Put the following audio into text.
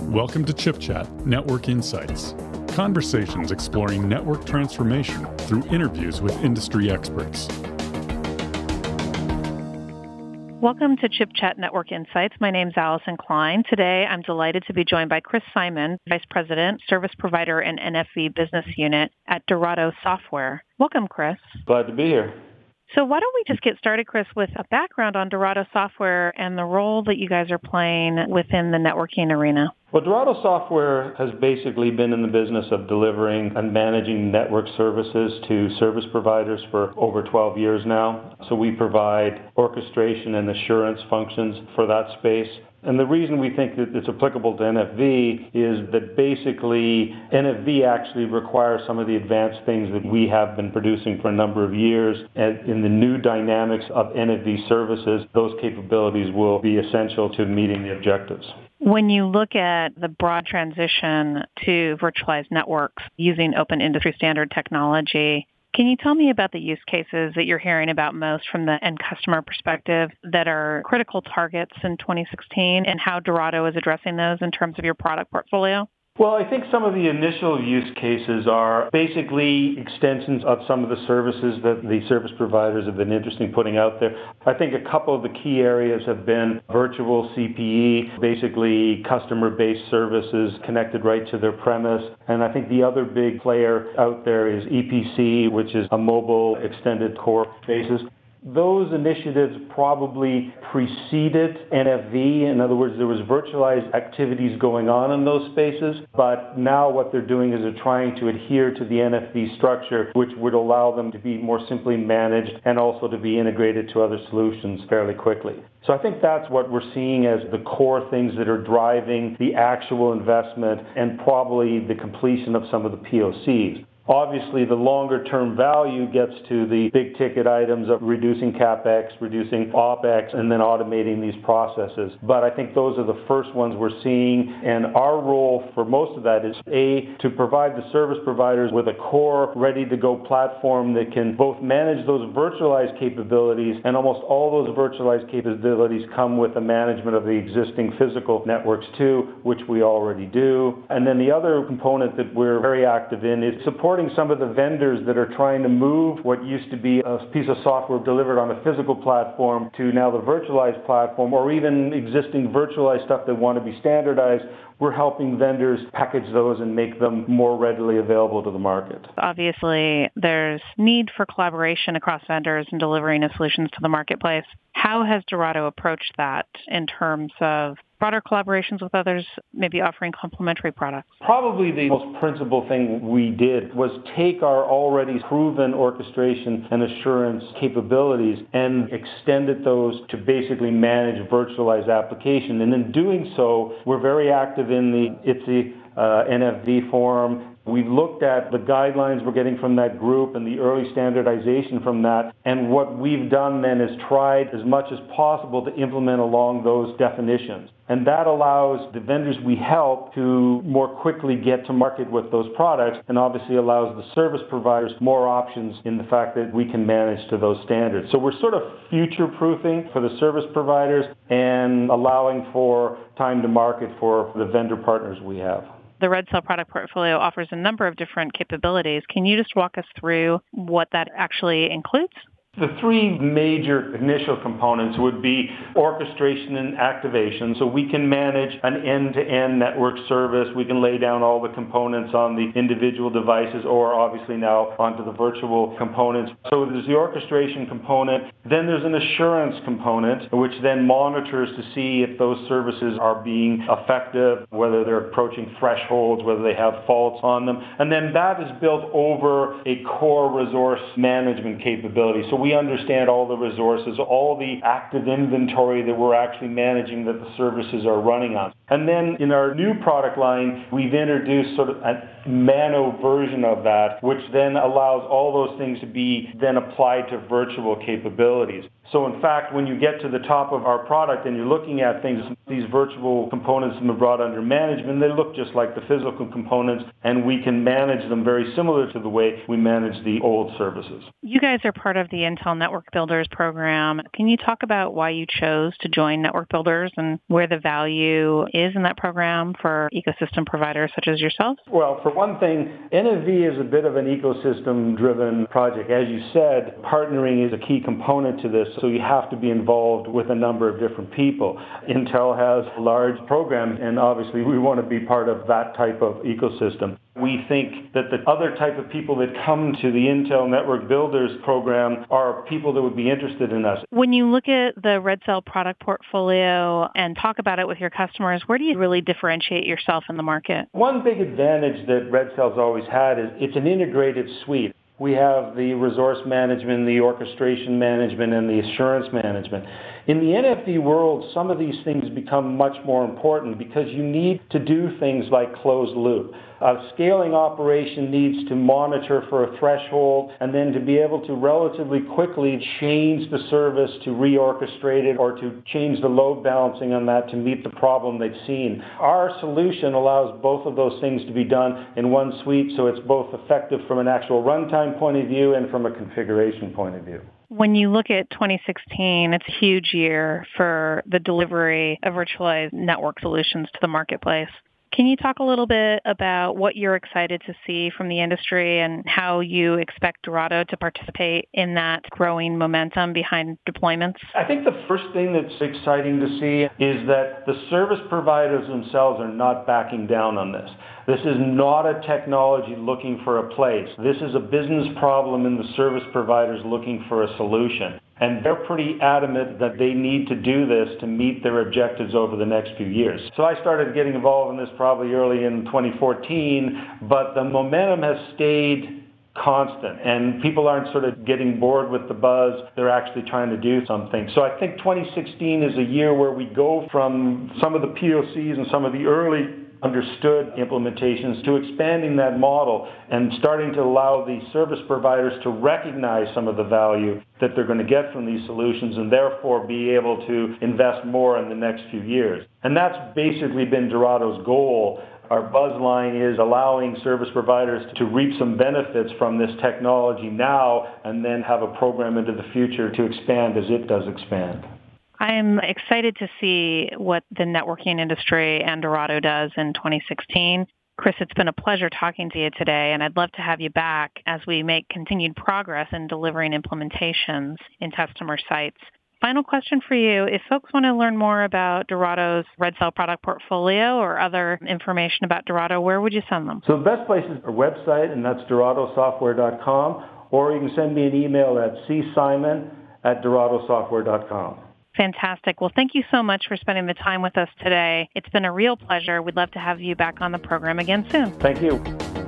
Welcome to Chip Chat Network Insights. Conversations exploring network transformation through interviews with industry experts. Welcome to Chip Chat Network Insights. My name is Allison Klein. Today, I'm delighted to be joined by Chris Simon, Vice President, Service Provider and NFV Business Unit at Dorado Software. Welcome, Chris. Glad to be here. So why don't we just get started, Chris, with a background on Dorado Software and the role that you guys are playing within the networking arena? Well, Dorado Software has basically been in the business of delivering and managing network services to service providers for over 12 years now. So we provide orchestration and assurance functions for that space. And the reason we think that it's applicable to NFV is that basically NFV actually requires some of the advanced things that we have been producing for a number of years. And in the new dynamics of NFV services, those capabilities will be essential to meeting the objectives. When you look at the broad transition to virtualized networks using open industry standard technology, can you tell me about the use cases that you're hearing about most from the end customer perspective that are critical targets in 2016 and how Dorado is addressing those in terms of your product portfolio? Well, I think some of the initial use cases are basically extensions of some of the services that the service providers have been interested in putting out there. I think a couple of the key areas have been virtual CPE, basically customer-based services connected right to their premise. And I think the other big player out there is EPC, which is a mobile extended core basis. Those initiatives probably preceded NFV. In other words, there was virtualized activities going on in those spaces, but now what they're doing is they're trying to adhere to the NFV structure, which would allow them to be more simply managed and also to be integrated to other solutions fairly quickly. So I think that's what we're seeing as the core things that are driving the actual investment and probably the completion of some of the POCs. Obviously, the longer-term value gets to the big-ticket items of reducing CapEx, reducing OpEx, and then automating these processes. But I think those are the first ones we're seeing, and our role for most of that is, A, to provide the service providers with a core, ready-to-go platform that can both manage those virtualized capabilities, and almost all those virtualized capabilities come with the management of the existing physical networks too, which we already do. And then the other component that we're very active in is supporting some of the vendors that are trying to move what used to be a piece of software delivered on a physical platform to now the virtualized platform, or even existing virtualized stuff that want to be standardized. We're helping vendors package those and make them more readily available to the market. Obviously, there's need for collaboration across vendors in delivering the solutions to the marketplace. How has Dorado approached that in terms of broader collaborations with others, maybe offering complementary products? Probably the most principal thing we did was take our already proven orchestration and assurance capabilities and extended those to basically manage virtualized application. And in doing so, we're very active in the ITSI NFV forum. We've looked at the guidelines we're getting from that group and the early standardization from that. And what we've done then is tried as much as possible to implement along those definitions. And that allows the vendors we help to more quickly get to market with those products, and obviously allows the service providers more options in the fact that we can manage to those standards. So we're sort of future-proofing for the service providers and allowing for time to market for the vendor partners we have. The Red Cell product portfolio offers a number of different capabilities. Can you just walk us through what that actually includes? The three major initial components would be orchestration and activation. So we can manage an end-to-end network service. We can lay down all the components on the individual devices or obviously now onto the virtual components. So there's the orchestration component. Then there's an assurance component, which then monitors to see if those services are being effective, whether they're approaching thresholds, whether they have faults on them. And then that is built over a core resource management capability. So we understand all the resources, all the active inventory that we're actually managing that the services are running on. And then in our new product line, we've introduced sort of a nano version of that, which then allows all those things to be then applied to virtual capabilities. So in fact, when you get to the top of our product and you're looking at things, these virtual components that are brought under management, they look just like the physical components, and we can manage them very similar to the way we manage the old services. You guys are part of the Intel Network Builders program. Can you talk about why you chose to join Network Builders and where the value is in that program for ecosystem providers such as yourself? Well, for one thing, NFV is a bit of an ecosystem-driven project. As you said, partnering is a key component to this, so you have to be involved with a number of different people. Intel has a large program, and obviously we want to be part of that type of ecosystem. We think that the other type of people that come to the Intel Network Builders program are people that would be interested in us. When you look at the Red Cell product portfolio and talk about it with your customers, where do you really differentiate yourself in the market? One big advantage that Red Cell's always had is it's an integrated suite. We have the resource management, the orchestration management, and the assurance management. In the NFV world, some of these things become much more important because you need to do things like closed loop. A scaling operation needs to monitor for a threshold and then to be able to relatively quickly change the service to reorchestrate it or to change the load balancing on that to meet the problem they've seen. Our solution allows both of those things to be done in one suite, so it's both effective from an actual runtime point of view and from a configuration point of view. When you look at 2016, it's a huge year for the delivery of virtualized network solutions to the marketplace. Can you talk a little bit about what you're excited to see from the industry and how you expect Dorado to participate in that growing momentum behind deployments? I think the first thing that's exciting to see is that the service providers themselves are not backing down on this. This is not a technology looking for a place. This is a business problem and the service providers looking for a solution. And they're pretty adamant that they need to do this to meet their objectives over the next few years. So I started getting involved in this probably early in 2014, but the momentum has stayed constant and people aren't sort of getting bored with the buzz. They're actually trying to do something. So I think 2016 is a year where we go from some of the POCs and some of the early understood implementations to expanding that model and starting to allow the service providers to recognize some of the value that they're going to get from these solutions and therefore be able to invest more in the next few years. And that's basically been Dorado's goal. Our buzz line is allowing service providers to reap some benefits from this technology now and then have a program into the future to expand as it does expand. I'm excited to see what the networking industry and Dorado does in 2016. Chris, it's been a pleasure talking to you today, and I'd love to have you back as we make continued progress in delivering implementations in customer sites. Final question for you. If folks want to learn more about Dorado's Red Cell product portfolio or other information about Dorado, where would you send them? So the best place is our website, and that's doradosoftware.com, or you can send me an email at csimon@doradosoftware.com. Fantastic. Well, thank you so much for spending the time with us today. It's been a real pleasure. We'd love to have you back on the program again soon. Thank you.